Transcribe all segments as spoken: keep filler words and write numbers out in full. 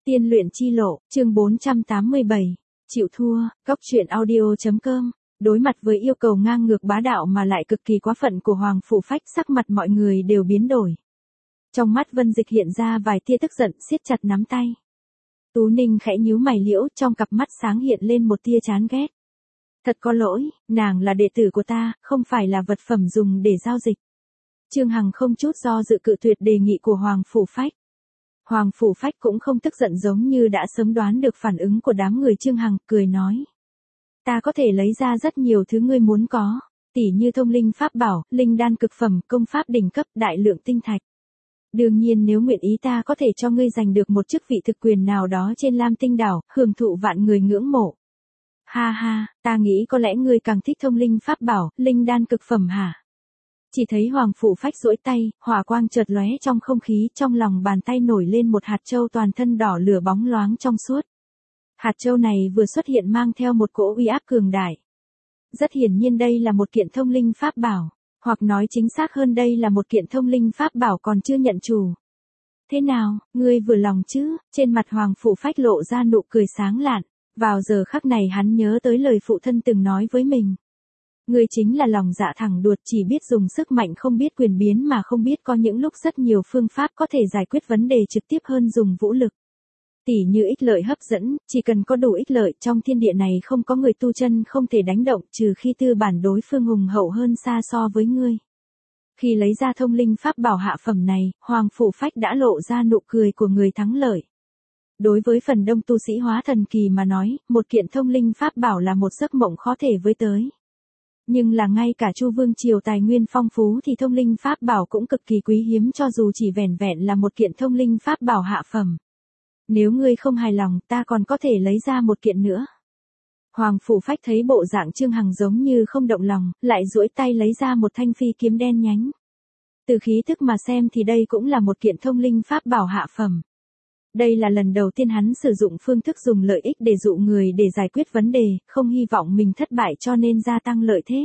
Tiên luyện chi lộ, chương bốn trăm tám mươi bảy, chịu thua, góc truyện audio.com. Đối mặt với yêu cầu ngang ngược bá đạo mà lại cực kỳ quá phận của Hoàng Phủ Phách, sắc mặt mọi người đều biến đổi. Trong mắt Vân Dịch hiện ra vài tia tức giận, siết chặt nắm tay. Tú Ninh khẽ nhíu mày liễu, trong cặp mắt sáng hiện lên một tia chán ghét. Thật có lỗi, nàng là đệ tử của ta, không phải là vật phẩm dùng để giao dịch. Trương Hằng không chút do dự cự tuyệt đề nghị của Hoàng Phủ Phách. Hoàng Phủ Phách cũng không tức giận, giống như đã sớm đoán được phản ứng của đám người Trương Hằng, cười nói. Ta có thể lấy ra rất nhiều thứ ngươi muốn có, tỉ như thông linh pháp bảo, linh đan cực phẩm, công pháp đỉnh cấp, đại lượng tinh thạch. Đương nhiên nếu nguyện ý ta có thể cho ngươi giành được một chức vị thực quyền nào đó trên Lam Tinh đảo, hưởng thụ vạn người ngưỡng mộ. Ha ha, ta nghĩ có lẽ ngươi càng thích thông linh pháp bảo, linh đan cực phẩm hả? Chỉ thấy Hoàng Phủ Phách duỗi tay, hỏa quang chợt lóe trong không khí, trong lòng bàn tay nổi lên một hạt châu toàn thân đỏ lửa bóng loáng trong suốt. Hạt châu này vừa xuất hiện mang theo một cỗ uy áp cường đại. Rất hiển nhiên đây là một kiện thông linh pháp bảo, hoặc nói chính xác hơn đây là một kiện thông linh pháp bảo còn chưa nhận chủ. Thế nào, ngươi vừa lòng chứ? Trên mặt Hoàng Phủ Phách lộ ra nụ cười sáng lạn. Vào giờ khắc này hắn nhớ tới lời phụ thân từng nói với mình. Ngươi chính là lòng dạ thẳng đuột, chỉ biết dùng sức mạnh không biết quyền biến, mà không biết có những lúc rất nhiều phương pháp có thể giải quyết vấn đề trực tiếp hơn dùng vũ lực. Tỉ như ích lợi hấp dẫn, chỉ cần có đủ ích lợi, trong thiên địa này không có người tu chân không thể đánh động, trừ khi tư bản đối phương hùng hậu hơn xa so với ngươi. Khi lấy ra thông linh pháp bảo hạ phẩm này, Hoàng Phủ Phách đã lộ ra nụ cười của người thắng lợi. Đối với phần đông tu sĩ hóa thần kỳ mà nói, một kiện thông linh pháp bảo là một giấc mộng khó thể với tới. Nhưng là ngay cả Chu Vương triều tài nguyên phong phú thì thông linh pháp bảo cũng cực kỳ quý hiếm, cho dù chỉ vẻn vẹn là một kiện thông linh pháp bảo hạ phẩm. Nếu ngươi không hài lòng, ta còn có thể lấy ra một kiện nữa. Hoàng Phủ Phách thấy bộ dạng Trương Hằng giống như không động lòng, lại duỗi tay lấy ra một thanh phi kiếm đen nhánh. Từ khí thức mà xem thì đây cũng là một kiện thông linh pháp bảo hạ phẩm. Đây là lần đầu tiên hắn sử dụng phương thức dùng lợi ích để dụ người để giải quyết vấn đề, không hy vọng mình thất bại cho nên gia tăng lợi thế.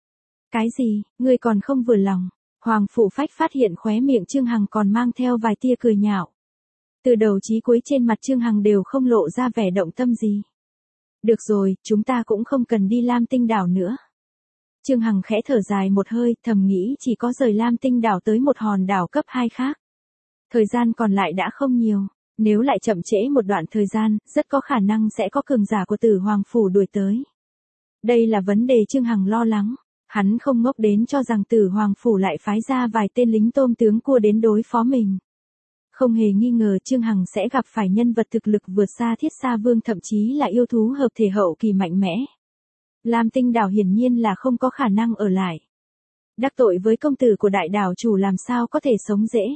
Cái gì, ngươi còn không vừa lòng? Hoàng Phủ Phách phát hiện khóe miệng Trương Hằng còn mang theo vài tia cười nhạo. Từ đầu chí cuối trên mặt Trương Hằng đều không lộ ra vẻ động tâm gì. Được rồi, chúng ta cũng không cần đi Lam Tinh đảo nữa. Trương Hằng khẽ thở dài một hơi, thầm nghĩ chỉ có rời Lam Tinh đảo tới một hòn đảo cấp hai khác. Thời gian còn lại đã không nhiều. Nếu lại chậm trễ một đoạn thời gian, rất có khả năng sẽ có cường giả của Tử Hoàng Phủ đuổi tới. Đây là vấn đề Trương Hằng lo lắng. Hắn không ngốc đến cho rằng Tử Hoàng Phủ lại phái ra vài tên lính tôm tướng cua đến đối phó mình. Không hề nghi ngờ Trương Hằng sẽ gặp phải nhân vật thực lực vượt xa Thiết Sa Vương, thậm chí là yêu thú hợp thể hậu kỳ mạnh mẽ. Lam Tinh đảo hiển nhiên là không có khả năng ở lại. Đắc tội với công tử của đại đảo chủ làm sao có thể sống dễ.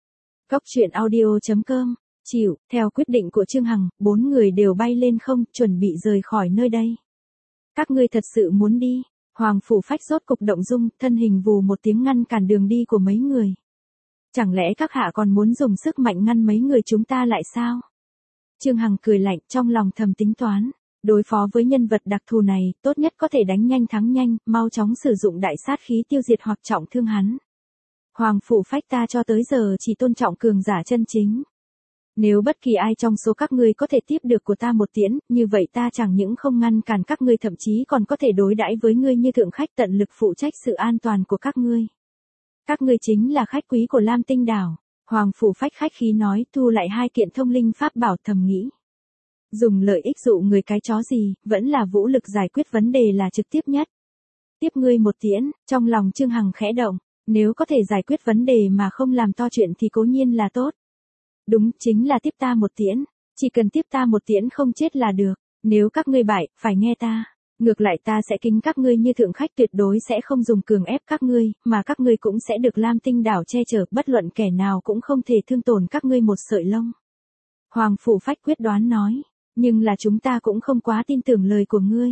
Góc truyện audio.com. Chịu, theo quyết định của Trương Hằng, bốn người đều bay lên không, chuẩn bị rời khỏi nơi đây. Các ngươi thật sự muốn đi? Hoàng Phủ Phách rốt cục động dung, thân hình vù một tiếng ngăn cản đường đi của mấy người. Chẳng lẽ các hạ còn muốn dùng sức mạnh ngăn mấy người chúng ta lại sao? Trương Hằng cười lạnh, trong lòng thầm tính toán. Đối phó với nhân vật đặc thù này, tốt nhất có thể đánh nhanh thắng nhanh, mau chóng sử dụng đại sát khí tiêu diệt hoặc trọng thương hắn. Hoàng Phủ Phách, ta cho tới giờ chỉ tôn trọng cường giả chân chính. Nếu bất kỳ ai trong số các ngươi có thể tiếp được của ta một tiễn, như vậy ta chẳng những không ngăn cản các ngươi, thậm chí còn có thể đối đãi với ngươi như thượng khách, tận lực phụ trách sự an toàn của các ngươi. Các ngươi chính là khách quý của Lam Tinh đảo. Hoàng Phủ Phách khách khí nói, thu lại hai kiện thông linh pháp bảo, thầm nghĩ. Dùng lợi ích dụ người cái chó gì, vẫn là vũ lực giải quyết vấn đề là trực tiếp nhất. Tiếp ngươi một tiễn, trong lòng Trương Hằng khẽ động, nếu có thể giải quyết vấn đề mà không làm to chuyện thì cố nhiên là tốt. Đúng, chính là tiếp ta một tiễn, chỉ cần tiếp ta một tiễn không chết là được, nếu các ngươi bại, phải nghe ta, ngược lại ta sẽ kính các ngươi như thượng khách, tuyệt đối sẽ không dùng cường ép các ngươi, mà các ngươi cũng sẽ được Lam Tinh đảo che chở, bất luận kẻ nào cũng không thể thương tổn các ngươi một sợi lông. Hoàng Phủ Phách quyết đoán nói, nhưng là chúng ta cũng không quá tin tưởng lời của ngươi.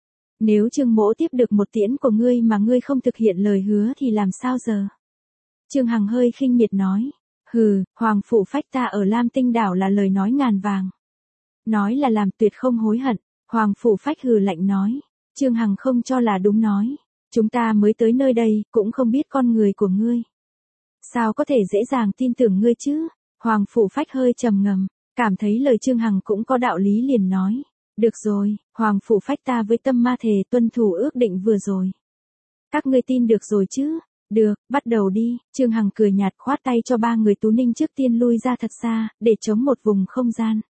Nếu Trương Mỗ tiếp được một tiễn của ngươi mà ngươi không thực hiện lời hứa thì làm sao giờ? Trương Hằng hơi khinh miệt nói. Hừ, Hoàng Phủ Phách, ta ở Lam Tinh đảo là lời nói ngàn vàng. Nói là làm, tuyệt không hối hận. Hoàng Phủ Phách hừ lạnh nói. Trương Hằng không cho là đúng nói. Chúng ta mới tới nơi đây, cũng không biết con người của ngươi. Sao có thể dễ dàng tin tưởng ngươi chứ? Hoàng Phủ Phách hơi trầm ngâm. Cảm thấy lời Trương Hằng cũng có đạo lý liền nói. Được rồi, Hoàng Phủ Phách ta với tâm ma thề tuân thủ ước định vừa rồi. Các ngươi tin được rồi chứ? Được, bắt đầu đi. Trương Hằng cười nhạt khoát tay cho ba người Tú Ninh trước tiên lui ra thật xa, để chống một vùng không gian.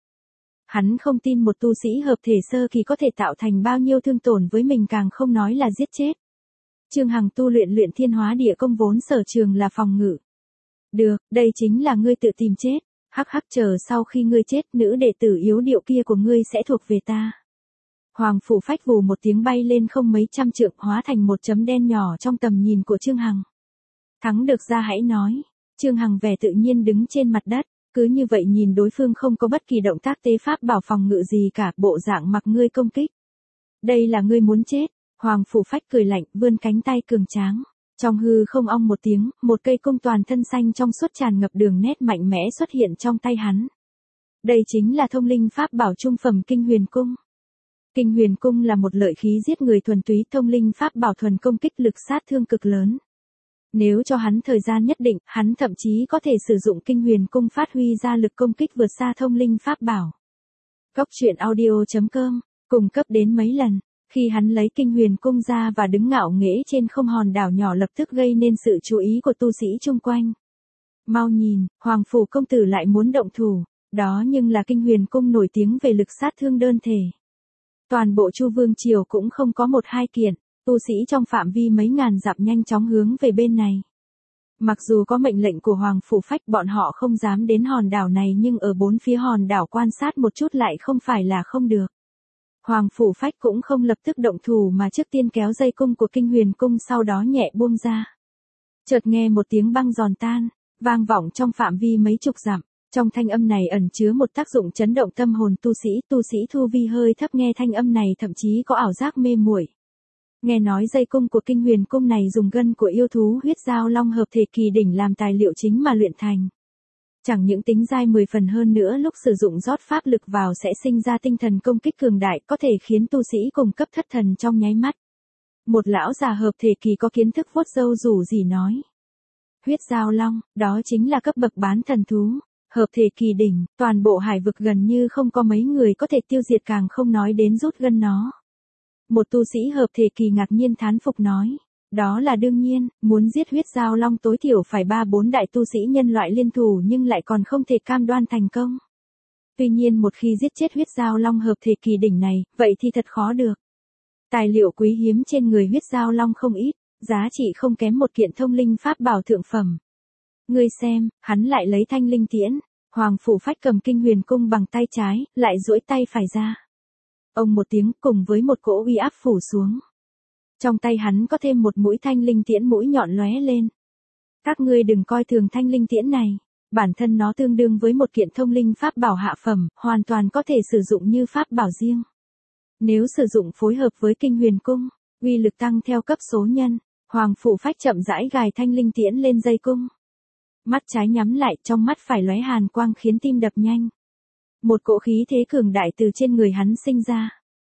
Hắn không tin một tu sĩ hợp thể sơ kỳ có thể tạo thành bao nhiêu thương tổn với mình, càng không nói là giết chết. Trương Hằng tu luyện luyện thiên hóa địa công vốn sở trường là phòng ngự. Được, đây chính là ngươi tự tìm chết. Hắc hắc, chờ sau khi ngươi chết, nữ đệ tử yếu điệu kia của ngươi sẽ thuộc về ta. Hoàng Phủ Phách vù một tiếng bay lên không mấy trăm trượng, hóa thành một chấm đen nhỏ trong tầm nhìn của Trương Hằng. Thắng được ra hãy nói. Trương Hằng vẻ tự nhiên đứng trên mặt đất, cứ như vậy nhìn đối phương không có bất kỳ động tác tế pháp bảo phòng ngự gì cả, bộ dạng mặc ngươi công kích. Đây là ngươi muốn chết. Hoàng Phủ Phách cười lạnh, vươn cánh tay cường tráng. Trong hư không ong một tiếng, một cây cung toàn thân xanh trong suốt tràn ngập đường nét mạnh mẽ xuất hiện trong tay hắn. Đây chính là thông linh pháp bảo trung phẩm Kinh Huyền Cung. Kinh Huyền Cung là một lợi khí giết người thuần túy, thông linh pháp bảo thuần công kích, lực sát thương cực lớn. Nếu cho hắn thời gian nhất định, hắn thậm chí có thể sử dụng Kinh Huyền Cung phát huy ra lực công kích vượt xa thông linh pháp bảo. Cốc truyện audio chấm com, cung cấp đến mấy lần. Khi hắn lấy Kinh Huyền Cung ra và đứng ngạo nghễ trên không hòn đảo nhỏ, lập tức gây nên sự chú ý của tu sĩ chung quanh. Mau nhìn, Hoàng Phủ công tử lại muốn động thủ, đó nhưng là Kinh Huyền Cung nổi tiếng về lực sát thương đơn thể. Toàn bộ Chu Vương Triều cũng không có một hai kiện, tu sĩ trong phạm vi mấy ngàn dặm nhanh chóng hướng về bên này. Mặc dù có mệnh lệnh của Hoàng Phủ Phách, bọn họ không dám đến hòn đảo này, nhưng ở bốn phía hòn đảo quan sát một chút lại không phải là không được. Hoàng Phủ Phách cũng không lập tức động thủ mà trước tiên kéo dây cung của Kinh Huyền Cung, sau đó nhẹ buông ra. Chợt nghe một tiếng băng giòn tan, vang vọng trong phạm vi mấy chục dặm. Trong thanh âm này ẩn chứa một tác dụng chấn động tâm hồn tu sĩ, tu sĩ thu vi hơi thấp nghe thanh âm này thậm chí có ảo giác mê muội. Nghe nói dây cung của Kinh Huyền Cung này dùng gân của yêu thú huyết giao long hợp thể kỳ đỉnh làm tài liệu chính mà luyện thành. Chẳng những tính dai mười phần, hơn nữa lúc sử dụng rót pháp lực vào sẽ sinh ra tinh thần công kích cường đại, có thể khiến tu sĩ cùng cấp thất thần trong nháy mắt. Một lão già hợp thể kỳ có kiến thức vuốt râu rủ gì nói. Huyết giao long, đó chính là cấp bậc bán thần thú. Hợp thể kỳ đỉnh, toàn bộ hải vực gần như không có mấy người có thể tiêu diệt, càng không nói đến rút gân nó. Một tu sĩ hợp thể kỳ ngạc nhiên thán phục nói. Đó là đương nhiên, muốn giết huyết giao long tối thiểu phải ba bốn đại tu sĩ nhân loại liên thủ, nhưng lại còn không thể cam đoan thành công. Tuy nhiên một khi giết chết huyết giao long hợp thể kỳ đỉnh này, vậy thì thật khó được. Tài liệu quý hiếm trên người huyết giao long không ít, giá trị không kém một kiện thông linh pháp bảo thượng phẩm. Ngươi xem, hắn lại lấy thanh linh tiễn. Hoàng Phủ Phách cầm Kinh Huyền Cung bằng tay trái, lại duỗi tay phải ra. Ông một tiếng, cùng với một cỗ uy áp phủ xuống. Trong tay hắn có thêm một mũi thanh linh tiễn, mũi nhọn lóe lên. Các ngươi đừng coi thường thanh linh tiễn này, bản thân nó tương đương với một kiện thông linh pháp bảo hạ phẩm, hoàn toàn có thể sử dụng như pháp bảo riêng. Nếu sử dụng phối hợp với Kinh Huyền Cung, uy lực tăng theo cấp số nhân. Hoàng Phủ Phách chậm rãi gài thanh linh tiễn lên dây cung. Mắt trái nhắm lại, trong mắt phải lóe hàn quang khiến tim đập nhanh. Một cỗ khí thế cường đại từ trên người hắn sinh ra.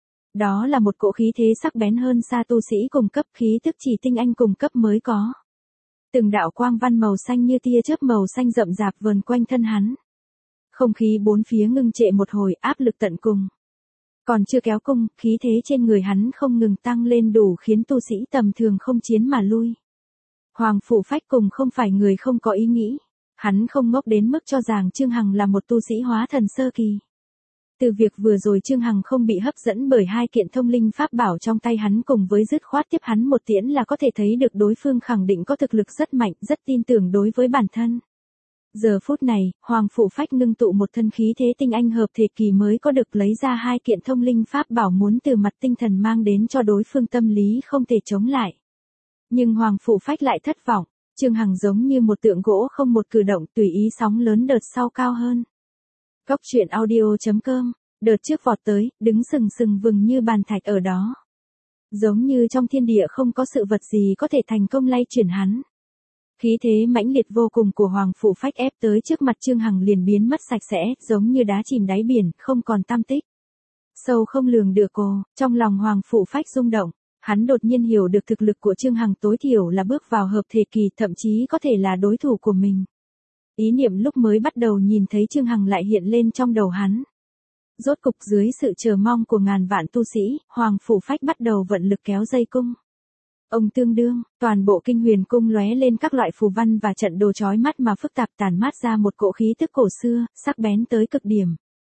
Đó là một cỗ khí thế sắc bén hơn xa tu sĩ cùng cấp, khí tức chỉ tinh anh cùng cấp mới có. Từng đạo quang văn màu xanh như tia chớp màu xanh rậm rạp vờn quanh thân hắn. Không khí bốn phía ngưng trệ một hồi, áp lực tận cùng. Còn chưa kéo cung, khí thế trên người hắn không ngừng tăng lên, đủ khiến tu sĩ tầm thường không chiến mà lui. Hoàng Phủ Phách cùng không phải người không có ý nghĩ. Hắn không ngốc đến mức cho rằng Trương Hằng là một tu sĩ hóa thần sơ kỳ. Từ việc vừa rồi Trương Hằng không bị hấp dẫn bởi hai kiện thông linh pháp bảo trong tay hắn cùng với dứt khoát tiếp hắn một tiễn là có thể thấy được đối phương khẳng định có thực lực rất mạnh, rất tin tưởng đối với bản thân. Giờ phút này, Hoàng Phủ Phách ngưng tụ một thân khí thế tinh anh hợp thể kỳ mới có được, lấy ra hai kiện thông linh pháp bảo muốn từ mặt tinh thần mang đến cho đối phương tâm lý không thể chống lại. Nhưng Hoàng Phủ Phách lại thất vọng, Trương Hằng giống như một tượng gỗ không một cử động, tùy ý sóng lớn đợt sau cao hơn. Cốc truyện audio chấm com, đợt trước vọt tới, đứng sừng sừng vừng như bàn thạch ở đó. Giống như trong thiên địa không có sự vật gì có thể thành công lay chuyển hắn. Khí thế mãnh liệt vô cùng của Hoàng Phủ Phách ép tới trước mặt Trương Hằng liền biến mất sạch sẽ, giống như đá chìm đáy biển, không còn tăm tích. Sâu không lường được cô, trong lòng Hoàng Phủ Phách rung động. Hắn đột nhiên hiểu được thực lực của Trương Hằng tối thiểu là bước vào hợp thể kỳ, thậm chí có thể là đối thủ của mình. Ý niệm lúc mới bắt đầu nhìn thấy Trương Hằng lại hiện lên trong đầu hắn. Rốt cục dưới sự chờ mong của ngàn vạn tu sĩ, Hoàng Phủ Phách bắt đầu vận lực kéo dây cung. Ông tương đương, toàn bộ kinh huyền cung lóe lên các loại phù văn và trận đồ chói mắt mà phức tạp tản mát ra một cỗ khí tức cổ xưa, sắc bén tới cực điểm.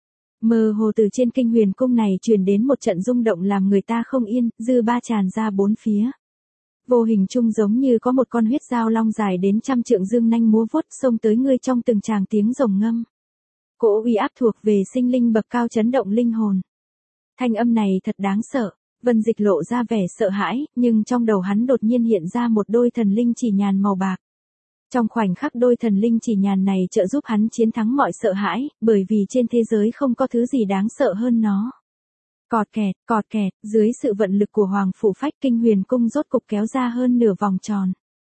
Mơ hồ từ trên kinh huyền cung này truyền đến một trận rung động làm người ta không yên, dư ba tràn ra bốn phía. Vô hình chung giống như có một con huyết dao long dài đến trăm trượng dương nanh múa vuốt xông tới ngươi trong từng tràng tiếng rồng ngâm. Cỗ uy áp thuộc về sinh linh bậc cao chấn động linh hồn. Thanh âm này thật đáng sợ, Vân Dịch lộ ra vẻ sợ hãi, nhưng trong đầu hắn đột nhiên hiện ra một đôi thần linh chỉ nhàn màu bạc. Trong khoảnh khắc đôi thần linh chỉ nhàn này trợ giúp hắn chiến thắng mọi sợ hãi, bởi vì trên thế giới không có thứ gì đáng sợ hơn nó. Cọt kẹt, cọt kẹt, dưới sự vận lực của Hoàng Phủ Phách kinh huyền cung rốt cục kéo ra hơn nửa vòng tròn.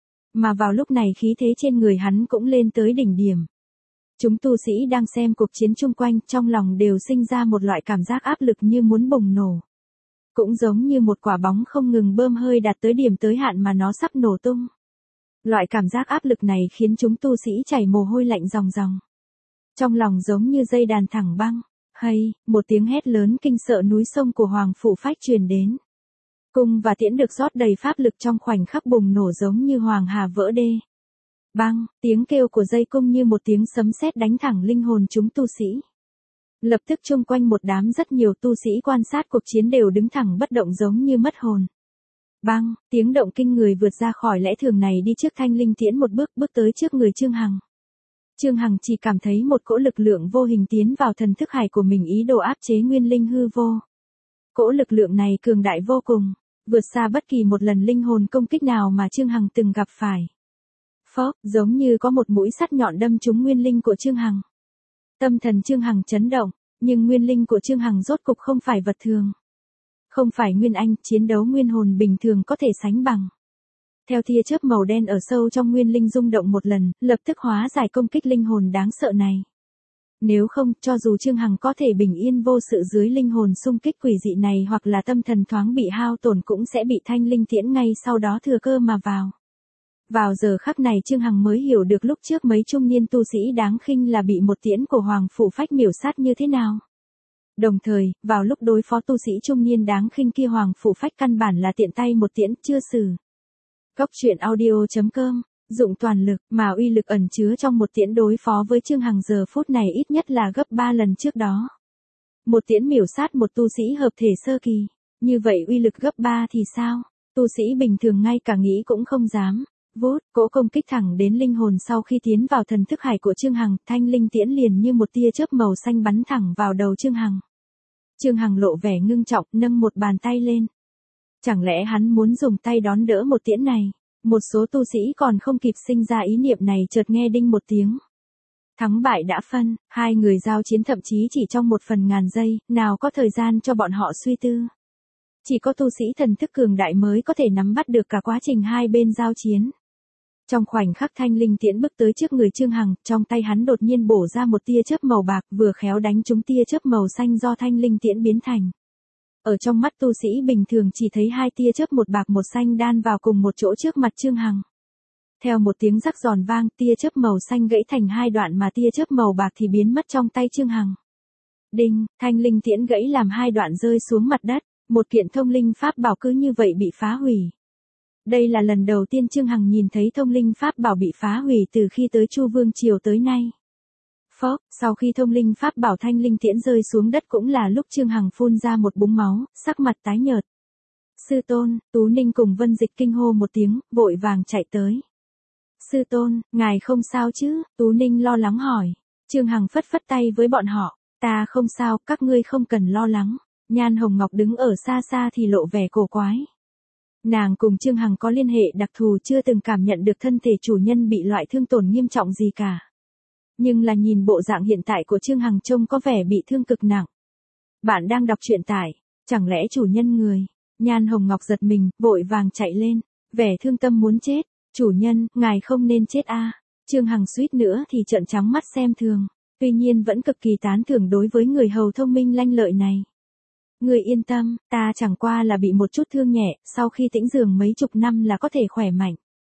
Mà vào lúc này khí thế trên người hắn cũng lên tới đỉnh điểm. Chúng tu sĩ đang xem cuộc chiến chung quanh trong lòng đều sinh ra một loại cảm giác áp lực như muốn bùng nổ. Cũng giống như một quả bóng không ngừng bơm hơi đạt tới điểm tới hạn mà nó sắp nổ tung. Loại cảm giác áp lực này khiến chúng tu sĩ chảy mồ hôi lạnh ròng ròng. Trong lòng giống như dây đàn thẳng băng. Hay, một tiếng hét lớn kinh sợ núi sông của Hoàng Phủ Phách truyền đến. Cung và tiễn được rót đầy pháp lực trong khoảnh khắc bùng nổ giống như hoàng hà vỡ đê. Bang, tiếng kêu của dây cung như một tiếng sấm sét đánh thẳng linh hồn chúng tu sĩ. Lập tức chung quanh một đám rất nhiều tu sĩ quan sát cuộc chiến đều đứng thẳng bất động giống như mất hồn. Bang, tiếng động kinh người vượt ra khỏi lẽ thường này đi trước thanh linh tiễn một bước bước tới trước người Trương Hằng. Trương Hằng chỉ cảm thấy một cỗ lực lượng vô hình tiến vào thần thức hải của mình ý đồ áp chế nguyên linh hư vô. Cỗ lực lượng này cường đại vô cùng, vượt xa bất kỳ một lần linh hồn công kích nào mà Trương Hằng từng gặp phải. Phốc, giống như có một mũi sắt nhọn đâm trúng nguyên linh của Trương Hằng. Tâm thần Trương Hằng chấn động, nhưng nguyên linh của Trương Hằng rốt cục không phải vật thường. Không phải nguyên anh, chiến đấu nguyên hồn bình thường có thể sánh bằng. Theo tia chớp màu đen ở sâu trong nguyên linh rung động một lần, lập tức hóa giải công kích linh hồn đáng sợ này. Nếu không, cho dù Trương Hằng có thể bình yên vô sự dưới linh hồn xung kích quỷ dị này hoặc là tâm thần thoáng bị hao tổn cũng sẽ bị thanh linh tiễn ngay sau đó thừa cơ mà vào. Vào giờ khắc này Trương Hằng mới hiểu được lúc trước mấy trung niên tu sĩ đáng khinh là bị một tiễn của Hoàng Phủ Phách miểu sát như thế nào. Đồng thời, vào lúc đối phó tu sĩ trung niên đáng khinh kia Hoàng Phủ Phách căn bản là tiện tay một tiễn chưa xử. Góc truyện audio chấm com, dụng toàn lực mà uy lực ẩn chứa trong một tiễn đối phó với Trương Hằng giờ phút này ít nhất là gấp ba lần trước đó. Một tiễn miểu sát một tu sĩ hợp thể sơ kỳ, như vậy uy lực gấp ba thì sao? Tu sĩ bình thường ngay cả nghĩ cũng không dám. Vút, cỗ công kích thẳng đến linh hồn sau khi tiến vào thần thức hải của Trương Hằng, thanh linh tiễn liền như một tia chớp màu xanh bắn thẳng vào đầu Trương Hằng. Trương Hằng lộ vẻ ngưng trọng, nâng một bàn tay lên. Chẳng lẽ hắn muốn dùng tay đón đỡ một tiễn này? Một số tu sĩ còn không kịp sinh ra ý niệm này chợt nghe đinh một tiếng. Thắng bại đã phân, hai người giao chiến thậm chí chỉ trong một phần ngàn giây, nào có thời gian cho bọn họ suy tư. Chỉ có tu sĩ thần thức cường đại mới có thể nắm bắt được cả quá trình hai bên giao chiến. Trong khoảnh khắc thanh linh tiễn bước tới trước người Trương Hằng, trong tay hắn đột nhiên bổ ra một tia chớp màu bạc vừa khéo đánh trúng tia chớp màu xanh do thanh linh tiễn biến thành. Ở trong mắt tu sĩ bình thường chỉ thấy hai tia chớp một bạc một xanh đan vào cùng một chỗ trước mặt Trương Hằng. Theo một tiếng rắc giòn vang, tia chớp màu xanh gãy thành hai đoạn mà tia chớp màu bạc thì biến mất trong tay Trương Hằng. Đinh, thanh linh tiễn gãy làm hai đoạn rơi xuống mặt đất, một kiện thông linh pháp bảo cứ như vậy bị phá hủy. Đây là lần đầu tiên Trương Hằng nhìn thấy thông linh pháp bảo bị phá hủy từ khi tới Chu Vương Triều tới nay. Phốc, sau khi thông linh pháp bảo thanh linh tiễn rơi xuống đất cũng là lúc Trương Hằng phun ra một búng máu, sắc mặt tái nhợt. Sư tôn, Tú Ninh cùng Vân Dịch kinh hô một tiếng, vội vàng chạy tới. Sư tôn, ngài không sao chứ? Tú Ninh lo lắng hỏi. Trương Hằng phất phất tay với bọn họ, ta không sao, các ngươi không cần lo lắng. Nhan Hồng Ngọc đứng ở xa xa thì lộ vẻ cổ quái. Nàng cùng Trương Hằng có liên hệ đặc thù chưa từng cảm nhận được thân thể chủ nhân bị loại thương tổn nghiêm trọng gì cả. Nhưng là nhìn bộ dạng hiện tại của Trương Hằng trông có vẻ bị thương cực nặng. Bạn đang đọc truyện tải, chẳng lẽ chủ nhân người? Nhan Hồng Ngọc giật mình, vội vàng chạy lên, vẻ thương tâm muốn chết. Chủ nhân, ngài không nên chết a. À. Trương Hằng suýt nữa thì trợn trắng mắt xem thường, tuy nhiên vẫn cực kỳ tán thưởng đối với người hầu thông minh lanh lợi này. Người yên tâm, ta chẳng qua là bị một chút thương nhẹ, sau khi tĩnh dưỡng mấy chục năm là có thể khỏe mạnh.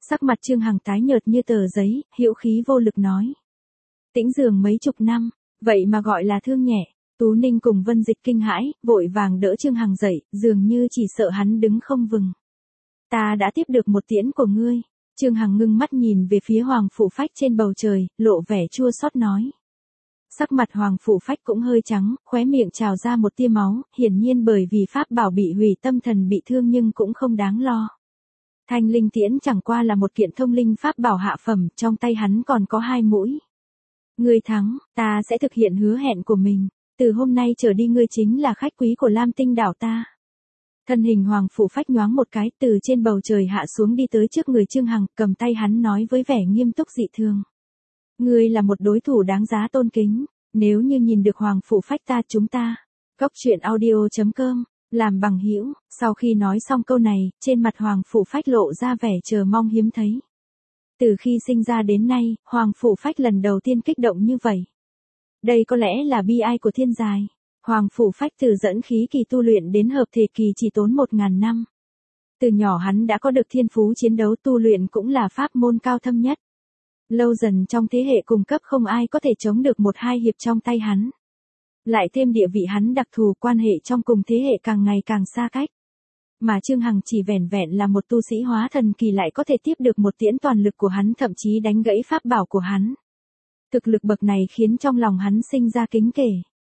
Sắc mặt Trương Hằng tái nhợt như tờ giấy, hữu khí vô lực nói. Tĩnh giường mấy chục năm, vậy mà gọi là thương nhẹ. Tú Ninh cùng Vân Dịch kinh hãi, vội vàng đỡ Trương Hằng dậy, dường như chỉ sợ hắn đứng không vững. Ta đã tiếp được một tiễn của ngươi. Trương Hằng ngưng mắt nhìn về phía Hoàng Phủ Phách trên bầu trời, lộ vẻ chua xót nói. Sắc mặt Hoàng Phủ Phách cũng hơi trắng, khóe miệng trào ra một tia máu, hiển nhiên bởi vì pháp bảo bị hủy tâm thần bị thương nhưng cũng không đáng lo. Thanh linh tiễn chẳng qua là một kiện thông linh pháp bảo hạ phẩm, trong tay hắn còn có hai mũi. Ngươi thắng, ta sẽ thực hiện hứa hẹn của mình, từ hôm nay trở đi ngươi chính là khách quý của Lam Tinh đảo ta. Thân hình Hoàng Phủ Phách nhoáng một cái, từ trên bầu trời hạ xuống đi tới trước người Trương Hằng, cầm tay hắn nói với vẻ nghiêm túc dị thường. Ngươi là một đối thủ đáng giá tôn kính, nếu như nhìn được Hoàng Phủ Phách ta chúng ta. Cốc truyện audio chấm com, làm bằng hữu. Sau khi nói xong câu này, trên mặt Hoàng Phủ Phách lộ ra vẻ chờ mong hiếm thấy. Từ khi sinh ra đến nay, Hoàng Phủ Phách lần đầu tiên kích động như vậy. Đây có lẽ là bi ai của thiên dài. Hoàng Phủ Phách từ dẫn khí kỳ tu luyện đến hợp thể kỳ chỉ tốn một ngàn năm. Từ nhỏ hắn đã có được thiên phú chiến đấu, tu luyện cũng là pháp môn cao thâm nhất. Lâu dần trong thế hệ cùng cấp không ai có thể chống được một hai hiệp trong tay hắn. Lại thêm địa vị hắn đặc thù, quan hệ trong cùng thế hệ càng ngày càng xa cách. Mà Trương Hằng chỉ vẻn vẹn là một tu sĩ hóa thần kỳ lại có thể tiếp được một tiễn toàn lực của hắn, thậm chí đánh gãy pháp bảo của hắn. Thực lực bậc này khiến trong lòng hắn sinh ra kính kể.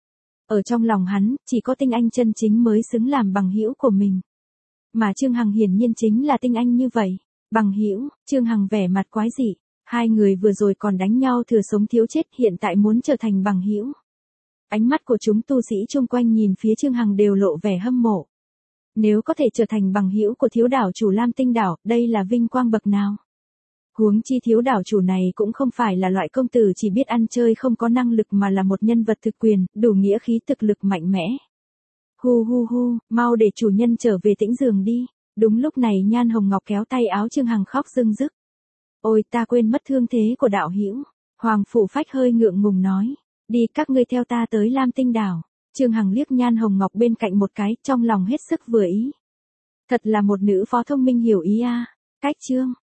Ở trong lòng hắn, chỉ có tinh anh chân chính mới xứng làm bằng hữu của mình. Mà Trương Hằng hiển nhiên chính là tinh anh như vậy. Bằng hữu, Trương Hằng vẻ mặt quái dị. Hai người vừa rồi còn đánh nhau thừa sống thiếu chết, hiện tại muốn trở thành bằng hữu. Ánh mắt của chúng tu sĩ chung quanh nhìn phía Trương Hằng đều lộ vẻ hâm mộ. Nếu có thể trở thành bằng hữu của thiếu đảo chủ Lam Tinh đảo, đây là vinh quang bậc nào. Huống chi thiếu đảo chủ này cũng không phải là loại công tử chỉ biết ăn chơi không có năng lực mà là một nhân vật thực quyền, đủ nghĩa khí thực lực mạnh mẽ. Hu hu hu, mau để chủ nhân trở về tĩnh giường đi. Đúng lúc này Nhan Hồng Ngọc kéo tay áo Trương Hằng khóc rưng rức. Ôi ta quên mất thương thế của đạo hữu. Hoàng Phủ Phách hơi ngượng ngùng nói. Đi các ngươi theo ta tới Lam Tinh đảo. Trương Hằng liếc Nhan Hồng Ngọc bên cạnh một cái, trong lòng hết sức vừa ý. Thật là một nữ phó thông minh hiểu ý a. À. Cách chương.